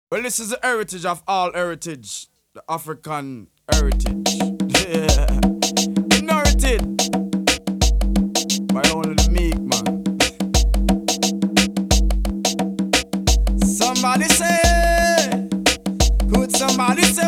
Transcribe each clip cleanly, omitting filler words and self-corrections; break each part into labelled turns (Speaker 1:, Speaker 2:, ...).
Speaker 1: Well, this is the heritage of all heritage, the African heritage. Yeah. Inherited by only the meek man. Somebody say, could somebody say,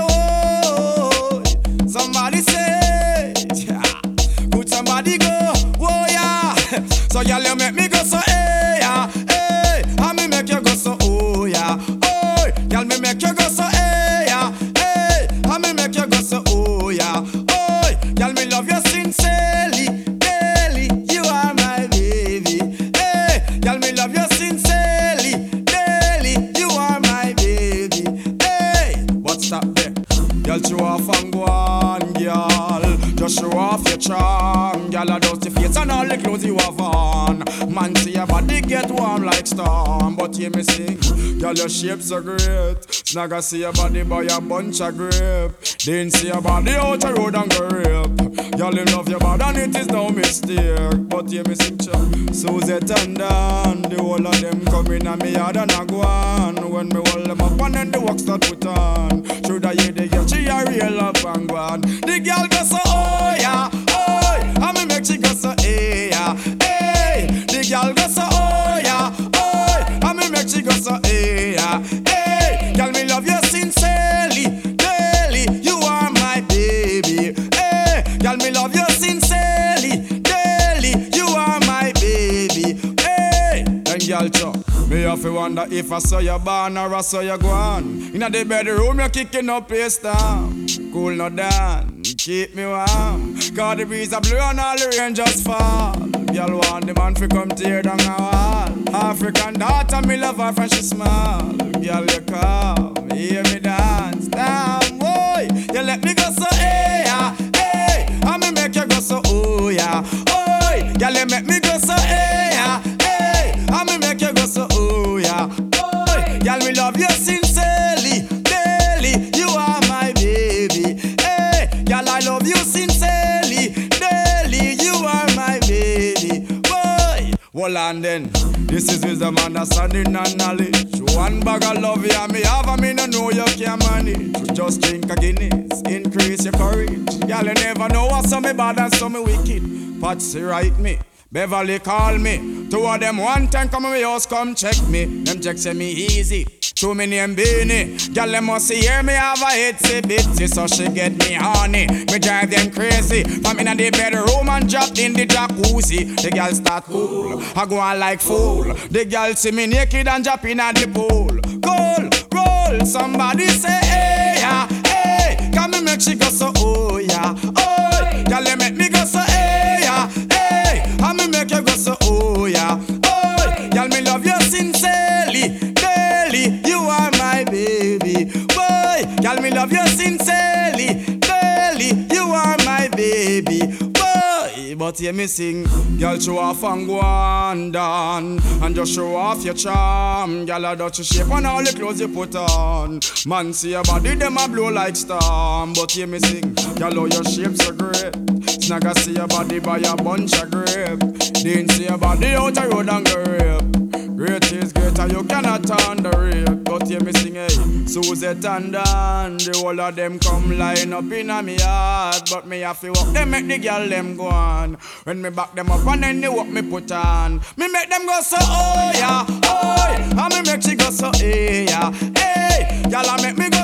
Speaker 1: oh, somebody say, yeah. Could somebody go, oh yeah. So y'all you make me go so, hey, yeah, hey, and me make you go so, oh yeah, oh, y'all me make you go so, hey, yeah, hey, and me make you go so, oh yeah, oh, y'all me love you sincerely, daily, you are my baby, hey, y'all me love you sincerely, daily, you are my baby, hey, but stop there, y'all show off and go on, y'all, just show off your charm, y'all are dusty face and all the clothes you have on, man see your body get warm like storm, but hear me sing, y'all your shapes are great, snagga see your body by a bunch of grape, didn't see your body out the road and go rape, y'all in love your body and it is no mistake, but hear me sing chop, Suzette and Dan, the whole of them coming and me yard and a go on, when me hold them up and then the work start put on, should I hear the girl she a real love and go on, the girl go so oh yeah, oh, and me make she go so hey yeah, hey, the girl go so oh yeah, oh, and me make she go so hey yeah, hey, girl me love you sincerely, daily, you are my baby, hey, girl me love you sincerely, daily, you are my baby, hey, and girl chop. Me have to wonder if I saw you born or I saw you gone. Inna the bedroom you kicking up a storm. Cool no down, keep me warm. Cause the breeze a blow and all the rain just fall. Girl want the man fi come tear down a wall. African daughter, me love her from she small. Girl you come, hear me dance, damn boy. You let me go so hey yeah, hey, and me make you go so oh yeah, oh. Girl you make me go so hey yeah, hey, and me make you go so oh yeah, oh. Girl me love you sincerely, daily, you are my baby, hey. Girl I love you sincerely, daily, you are my baby, boy. Well and then, this is wisdom, understanding and knowledge. One bag of love you and me have and me no know you can manage. Just drink a Guinness, increase your courage. Girl you never know what's so me bad and so me wicked. Patsy write me, Beverly call me. Two of them one time come to my house, come check me. Them check say me easy. Too many name Beanie. Girl them must hear me have a hitsy bitsy, so she get me honey. Me drive them crazy. From in the bedroom and drop in the jacuzzi. The girl start cool, I go on like fool. The girl see me naked and drop in at the pool. Cool, roll, somebody say hey yeah, hey. Can me make she go so oh yeah, oh. Girl you make me go so hey yeah, hey. And me make you go so oh yeah, oh. Girl me love you sincerely, daily, you are my baby, boy. Girl me love you sincerely, daily, you are my baby, boy. But hear me sing, girl show off and go on down, and just show off your charm. Girl I dutch your shape and all the clothes you put on. Man see your body them a blow like storm. But hear me sing, girl how your shapes are great. Snagga see your body by a bunch of grape. Didn't see your body out the road and go rape. Great is greater, you cannot underrate. But hear me sing, hey, Suzette and Dan, the whole of them come line up in a me yard. But me have to walk, them make the girl them go on. When me back them up and then they walk me put on. Me make them go so oh yeah, oh. And me make she go so hey yeah, hey. Y'all make me go